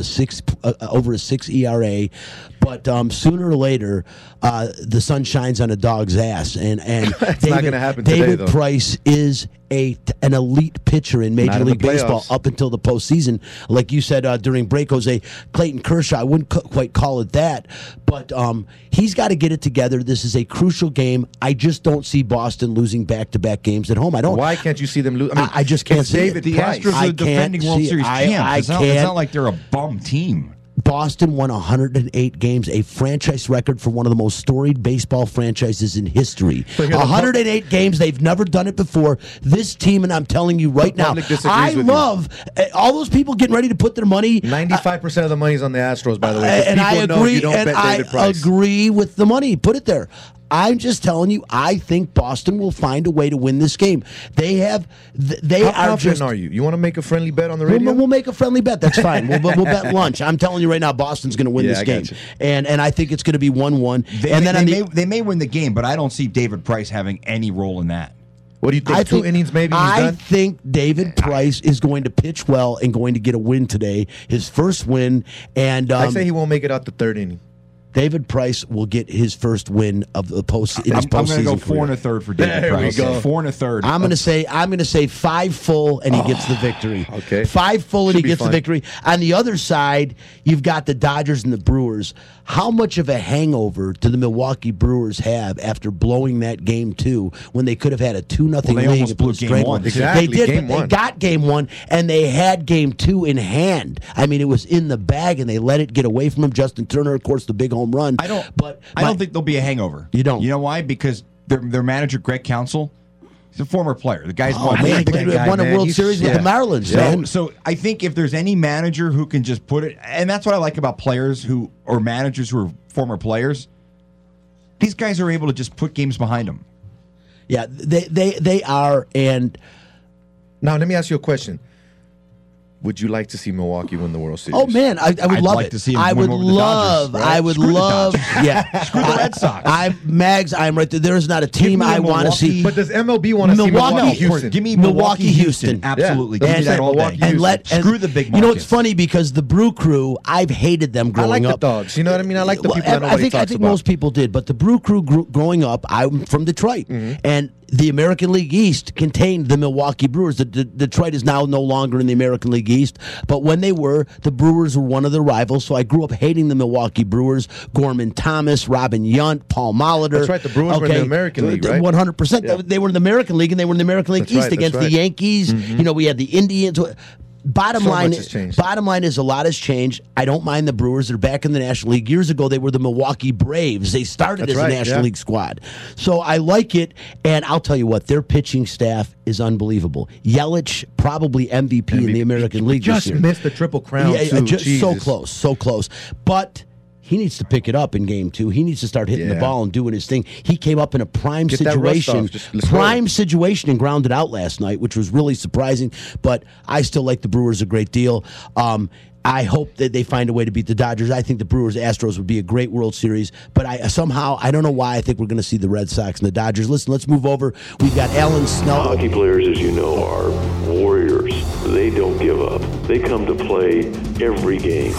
6 ERA. But sooner or later, the sun shines on a dog's ass. And That's not gonna happen today, David though. Price is an elite pitcher in Major Not in the League Baseball playoffs. up until the postseason. Like you said during break, Jose, Clayton Kershaw, I wouldn't quite call it that, but he's got to get it together. This is a crucial game. I just don't see Boston losing back-to-back games at home. I don't. why can't you see them lose? I mean, I just can't it's see it. David The Price. Astros I are the defending can't World see it. Series I champs. It's can't. not like they're a bum team. Boston won 108 games, a franchise record for one of the most storied baseball franchises in history. So here the 108 games, they've never done it before. This team, and I'm telling you right The now, public disagrees I with you. love all those people getting ready to put their money. 95% of the money's on the Astros, by the way. 'cause And I people know agree, you don't and bet I David Price. agree with the money. Put it there. I'm just telling you, I think Boston will find a way to win this game. They have, they How are confident just. are you? You want to make a friendly bet on the radio? We'll make a friendly bet. That's fine. We'll bet lunch. I'm telling you right now, Boston's going to win Yeah, this I game, got you. and I think it's going to be 1-1. And then They may win the game, but I don't see David Price having any role in that. What do you think? I Two innings, maybe he's I done? think David Price is going to pitch well and going to get a win today. His first win, and I say he won't make it out the third inning. David Price will get his first win of the postseason. I'm going to go 4 career. 1/3 for David There we Price. go. 4 1/3. I'm going to say 5 full, and he gets the victory. Okay. 5 full, and Should he be gets fun. the victory. On the other side, you've got the Dodgers and the Brewers. How much of a hangover do the Milwaukee Brewers have after blowing that game 2 when they could have had a 2-0 they lead? almost and blew put game straight 1. on? Exactly, They did, game but 1. they got game 1, and they had game 2 in hand. I mean, it was in the bag, and they let it get away from them. Justin Turner, of course, the big home run. I don't my- think there'll be a hangover. You don't? You know why? Because their manager, Greg Counsell, he's a former player. The guy's Oh, won. man, like that he guy, won a man. World He's- Series with yeah. the Maryland, Yeah. man. So I think if there's any manager who can just put it, and that's what I like about players or managers who are former players, these guys are able to just put games behind them. Yeah, they are, and Now, let me ask you a question. Would you like to see Milwaukee win the World Series? oh man, I would I'd love like it. to see him I win would over the Dodgers, love. right? I would Screw the love. Dodgers. Yeah, Screw the Red Sox. Mags. I'm right there. There is not a team me a I want to see. Milwaukee- But does MLB want to see Milwaukee- Milwaukee, No, Houston? Give me Milwaukee, Houston. Absolutely. Yeah. Give me And that all Milwaukee, day. And let and, Screw the big You know, it's markets. funny because the Brew Crew, I've hated them I growing like the up. dogs. You know what I mean? I like the Well, people that nobody I think talks I think about. most people did, but the Brew Crew growing up, I'm from Detroit, Mm-hmm. and the American League East contained the Milwaukee Brewers. Detroit is now no longer in the American League East, but when they were, the Brewers were one of their rivals, so I grew up hating the Milwaukee Brewers. Gorman Thomas, Robin Yount, Paul Molitor. That's right, the Brewers were in the American League, right? 100%. Yeah. They were in the American League, and they were in the American League East against the Yankees. Mm-hmm. We had the Indians. Bottom line is a lot has changed. I don't mind the Brewers. They're back in the National League. Years ago, they were the Milwaukee Braves. They started as a National League squad. So I like it, and I'll tell you what, their pitching staff is unbelievable. Yelich, probably MVP in the American League this year. Just missed the Triple Crown, too. So close. But he needs to pick it up in Game 2. He needs to start hitting the ball and doing his thing. He came up in a prime situation and grounded out last night, which was really surprising. But I still like the Brewers a great deal. I hope that they find a way to beat the Dodgers. I think the Brewers-Astros would be a great World Series. But I don't know why, I think we're going to see the Red Sox and the Dodgers. Listen, let's move over. We've got Alan Snell. Hockey players, as you know, are warriors. They don't give up. They come to play every game.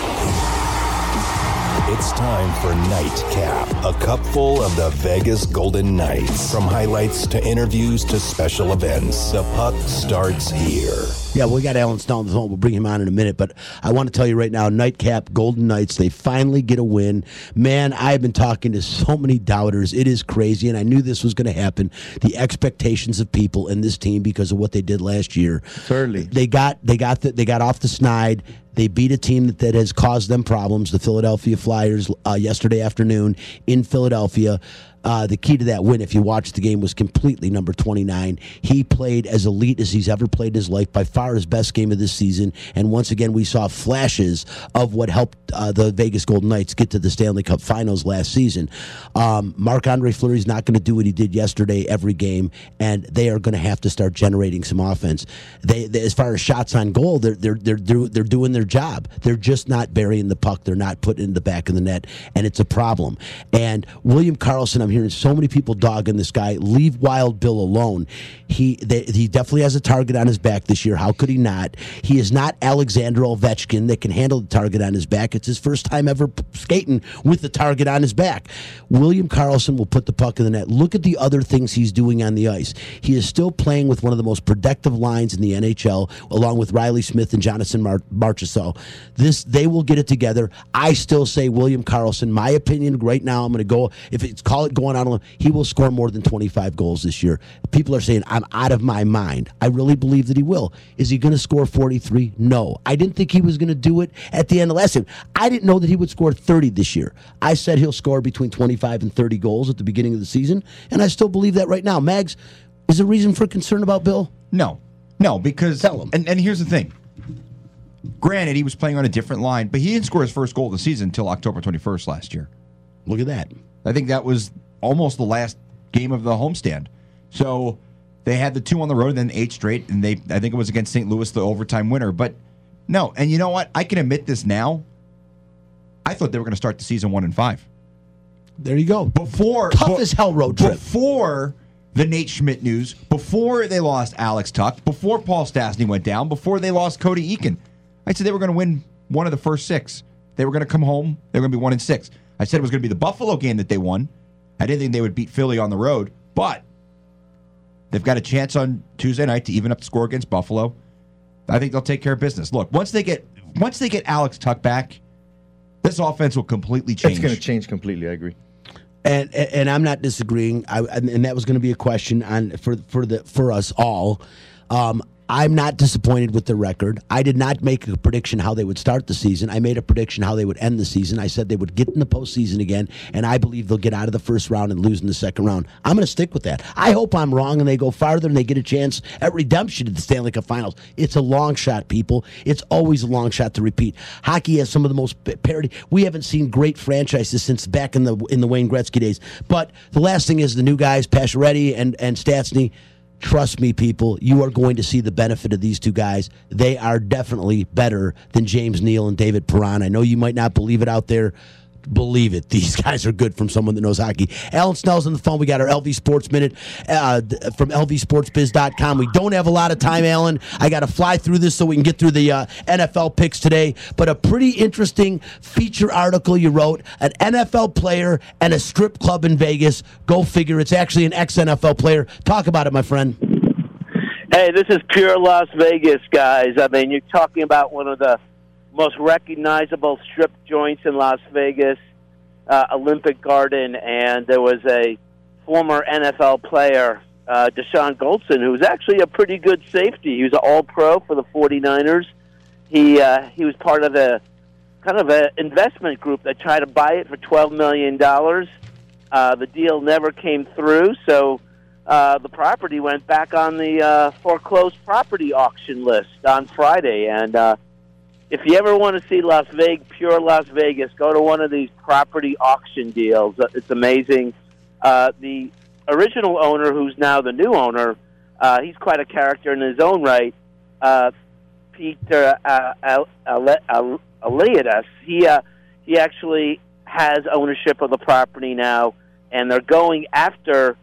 It's time for Nightcap, a cupful of the Vegas Golden Knights. From highlights to interviews to special events, the puck starts here. Yeah, we got Alan Snell on the phone. We'll bring him on in a minute. But I want to tell you right now, Nightcap, Golden Knights, they finally get a win. Man, I've been talking to so many doubters. It is crazy, and I knew this was going to happen. The expectations of people in this team because of what they did last year. Certainly. They got off the snide. They beat a team that has caused them problems, the Philadelphia Flyers, yesterday afternoon in Philadelphia. The key to that win, if you watched the game, was completely number 29. He played as elite as he's ever played in his life, by far his best game of this season. And once again, we saw flashes of what helped the Vegas Golden Knights get to the Stanley Cup Finals last season. Marc-Andre Fleury's not going to do what he did yesterday every game, and they are going to have to start generating some offense. They as far as shots on goal, they're doing their job. They're just not burying the puck. They're not putting it in the back of the net, and it's a problem. And William Karlsson, I'm hearing so many people dogging this guy. Leave Wild Bill alone. He definitely has a target on his back this year. How could he not? He is not Alexander Ovechkin that can handle the target on his back. It's his first time ever skating with the target on his back. William Karlsson will put the puck in the net. Look at the other things he's doing on the ice. He is still playing with one of the most productive lines in the NHL, along with Riley Smith and Jonathan Marchessault. They will get it together. I still say William Karlsson. My opinion right now, I'm going to go, if it's call it going on, he will score more than 25 goals this year. People are saying, I'm out of my mind. I really believe that he will. Is he going to score 43? No. I didn't think he was going to do it at the end of last year. I didn't know that he would score 30 this year. I said he'll score between 25 and 30 goals at the beginning of the season, and I still believe that right now. Mags, is there reason for concern about Bill? No, because... Tell him. And here's the thing. Granted, he was playing on a different line, but he didn't score his first goal of the season until October 21st last year. Look at that. I think that was almost the last game of the homestand. So they had the 2 on the road, then 8 straight, and I think it was against St. Louis, the overtime winner. But no, and you know what? I can admit this now. I thought they were going to start the season 1-5. There you go. Tough as hell road trip. Before the Nate Schmidt news, before they lost Alex Tuch, before Paul Stastny went down, before they lost Cody Eakin, I said they were going to win one of the first 6. They were going to come home. They were going to be 1-6. I said it was going to be the Buffalo game that they won. I didn't think they would beat Philly on the road, but they've got a chance on Tuesday night to even up the score against Buffalo. I think they'll take care of business. Look, once they get Alex Tuch back, this offense will completely change. It's going to change completely. I agree. And I'm not disagreeing. And that was going to be a question for us all. I'm not disappointed with the record. I did not make a prediction how they would start the season. I made a prediction how they would end the season. I said they would get in the postseason again, and I believe they'll get out of the first round and lose in the second round. I'm going to stick with that. I hope I'm wrong and they go farther and they get a chance at redemption at the Stanley Cup Finals. It's a long shot, people. It's always a long shot to repeat. Hockey has some of the most parity. We haven't seen great franchises since back in the Wayne Gretzky days. But the last thing is the new guys, Pacioretty and Stastny. Trust me, people, you are going to see the benefit of these two guys. They are definitely better than James Neal and David Perron. I know you might not believe it out there, believe it. These guys are good from someone that knows hockey. Alan Snell's on the phone. We got our LV Sports Minute from LVSportsBiz.com. We don't have a lot of time, Alan. I got to fly through this so we can get through the NFL picks today. But a pretty interesting feature article you wrote, an NFL player and a strip club in Vegas. Go figure. It's actually an ex-NFL player. Talk about it, my friend. Hey, this is pure Las Vegas, guys. I mean, you're talking about one of the most recognizable strip joints in Las Vegas, Olympic Garden, and there was a former NFL player, Deshaun Goldson, who was actually a pretty good safety. He was an all-pro for the 49ers. He was part of a kind of an investment group that tried to buy it for $12 million. The deal never came through, so the property went back on the foreclosed property auction list on Friday, and if you ever want to see pure Las Vegas, go to one of these property auction deals. It's amazing. The original owner, who's now the new owner, he's quite a character in his own right, Peter Eliades. He actually has ownership of the property now, and they're going after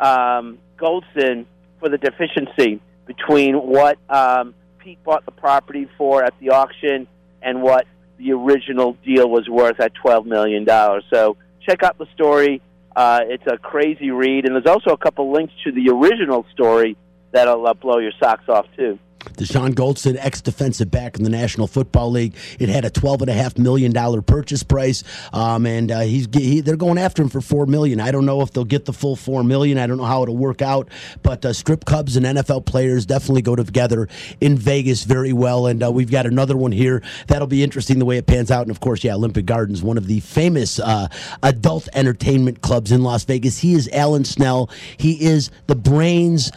Goldson for the deficiency between what Pete bought the property for at the auction and what the original deal was worth at $12 million. So check out the story. It's a crazy read, and there's also a couple links to the original story that'll blow your socks off, too. Deshaun Goldson, ex-defensive back in the National Football League. It had a $12.5 million purchase price, and they're going after him for $4 million. I don't know if they'll get the full $4 million. I don't know how it'll work out, but strip clubs and NFL players definitely go together in Vegas very well, and we've got another one here that'll be interesting the way it pans out. And, of course, Olympic Gardens, one of the famous adult entertainment clubs in Las Vegas. He is Alan Snell. He is the brains,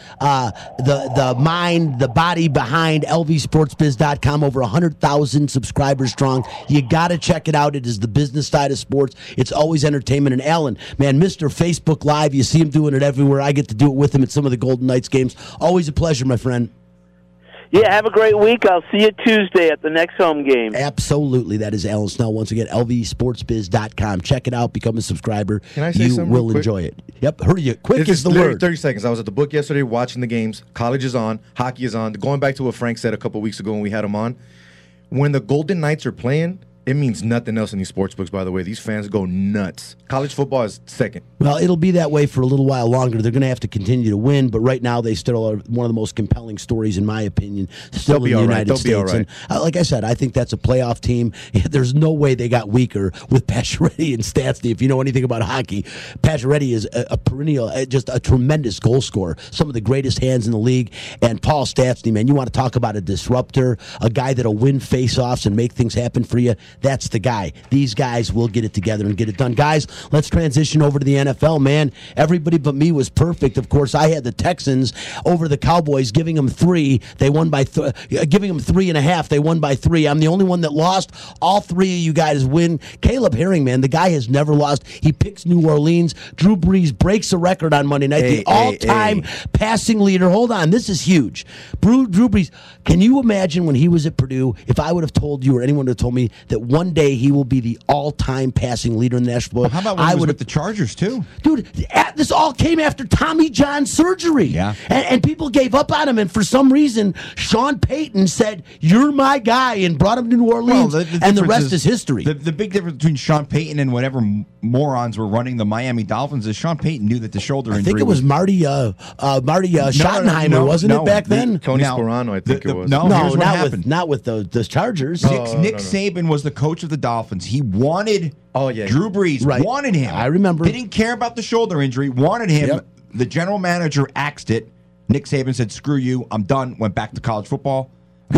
the mind, the body behind LVSportsBiz.com, over 100,000 subscribers strong. You got to check it out. It is the business side of sports. It's always entertainment. And Alan, man, Mr. Facebook Live, you see him doing it everywhere. I get to do it with him at some of the Golden Knights games. Always a pleasure, my friend. Yeah, have a great week. I'll see you Tuesday at the next home game. Absolutely. That is Alan Snell. Once again, LVSportsBiz.com. Check it out. Become a subscriber. Can I say you something will real quick? enjoy it. Yep. Hurry. Quick It's is the literally word. 30 seconds. I was at the book yesterday watching the games. College is on. Hockey is on. Going back to what Frank said a couple weeks ago when we had him on. When the Golden Knights are playing, it means nothing else in these sports books, by the way. These fans go nuts. College football is second. Well, it'll be that way for a little while longer. They're going to have to continue to win, but right now they still are one of the most compelling stories, in my opinion, still in the United States. And like I said, I think that's a playoff team. There's no way they got weaker with Pacioretty and Stastny. If you know anything about hockey, Pacioretty is a perennial, just a tremendous goal scorer, some of the greatest hands in the league. And Paul Stastny, man, you want to talk about a disruptor, a guy that'll win face-offs and make things happen for you. That's the guy. These guys will get it together and get it done. Guys, let's transition over to the NFL, man. Everybody but me was perfect. Of course, I had the Texans over the Cowboys, giving them 3. They won by giving them 3.5. They won by 3. I'm the only one that lost. All 3 of you guys win. Caleb Herring, man, the guy has never lost. He picks New Orleans. Drew Brees breaks a record on Monday night. The all-time passing leader. Hold on, this is huge. Drew Brees, can you imagine when he was at Purdue, if I would have told you or anyone would have told me that one day he will be the all-time passing leader in the National Football? How about when he was with the Chargers, too? Dude, this all came after Tommy John surgery. Yeah. And people gave up on him, and for some reason, Sean Payton said, "You're my guy," and brought him to New Orleans, and the rest is history. The big difference between Sean Payton and whatever morons were running the Miami Dolphins is Sean Payton knew that the shoulder injury I think it was Marty Schottenheimer, wasn't it, back then? Tony Sperano, I think it was. No, here's what happened. Not with the Chargers. Nick Saban was the coach of the Dolphins. He wanted Drew Brees, wanted him. I remember. Didn't care about the shoulder injury, wanted him. Yep. The general manager axed it. Nick Saban said, "Screw you, I'm done." Went back to college football.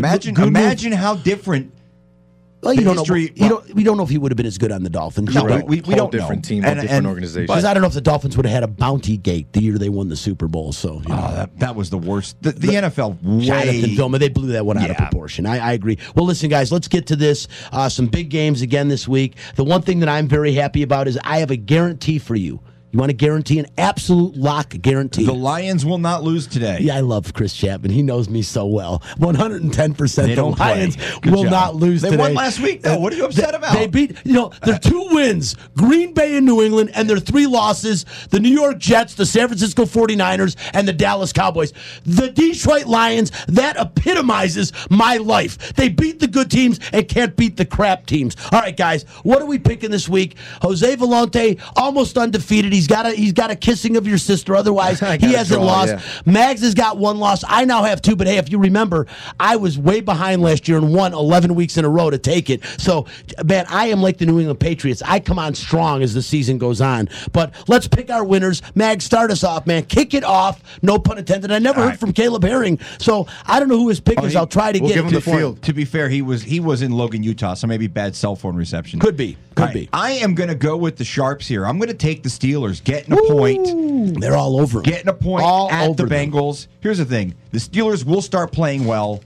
Imagine how different. Well, you don't know. We don't know if he would have been as good on the Dolphins. No, Right. we Whole don't different know. team, different organization. Because I don't know if the Dolphins would have had a bounty gate the year they won the Super Bowl. So that was the worst. The NFL Jonathan Vilma, they blew that one out of proportion. I agree. Well, listen, guys, let's get to this. Some big games again this week. The one thing that I'm very happy about is I have a guarantee for you. You want to guarantee an absolute lock guarantee. The Lions will not lose today. Yeah, I love Chris Chapman. He knows me so well. 110%. They don't the Lions Good will job. not lose today. They won last week, though. What are you upset about? They beat, their 2 wins, Green Bay and New England, and their 3 losses, the New York Jets, the San Francisco 49ers, and the Dallas Cowboys. The Detroit Lions, that epitomizes my life. They beat the good teams and can't beat the crap teams. All right, guys, what are we picking this week? Jose Volonte, almost undefeated. He's got a kissing of your sister. Otherwise, he hasn't lost. Yeah. Mags has got 1 loss. I now have 2. But hey, if you remember, I was way behind last year and won 11 weeks in a row to take it. So, man, I am like the New England Patriots. I come on strong as the season goes on. But let's pick our winners. Mags, start us off, man. Kick it off. No pun intended. I never heard from Caleb Herring, so I don't know who his pick is. I'll try to get give him the field. To be fair, he was in Logan, Utah, so maybe bad cell phone reception. Could be. I am going to go with the Sharps here. I'm going to take the Steelers, getting a point. They're all over them. Getting a point at the Bengals. Here's the thing. The Steelers will start playing well.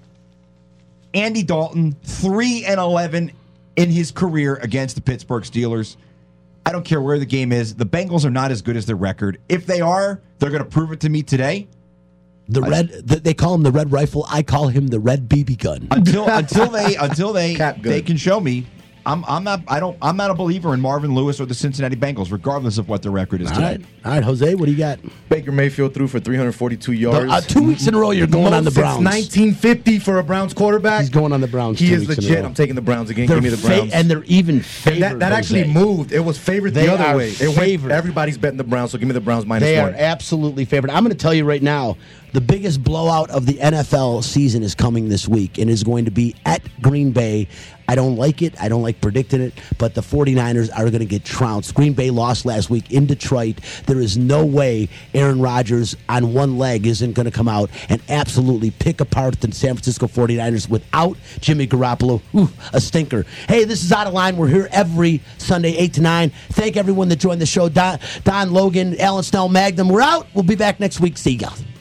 Andy Dalton, 3-11 in his career against the Pittsburgh Steelers. I don't care where the game is. The Bengals are not as good as their record. If they are, they're going to prove it to me today. They call him the Red Rifle. I call him the Red BB gun. Until they can show me. I'm not a believer in Marvin Lewis or the Cincinnati Bengals, regardless of what their record is today. All right, Jose, what do you got? Baker Mayfield threw for 342 yards. 2 weeks in a row, you're going on the Browns. 1950 for a Browns quarterback. He's going on the Browns. He is legit. I'm taking the Browns again. Give me the Browns. And they're even favored. That actually moved. It was favored the other way. Everybody's betting the Browns, so give me the Browns -1. They are absolutely favored. I'm going to tell you right now, the biggest blowout of the NFL season is coming this week and is going to be at Green Bay. I don't like it. I don't like predicting it, but the 49ers are going to get trounced. Green Bay lost last week in Detroit. There is no way Aaron Rodgers on one leg isn't going to come out and absolutely pick apart the San Francisco 49ers without Jimmy Garoppolo. Ooh, a stinker. Hey, this is Out of Line. We're here every Sunday, 8 to 9. Thank everyone that joined the show. Don Logan, Alan Snell, Magnum. We're out. We'll be back next week. See ya.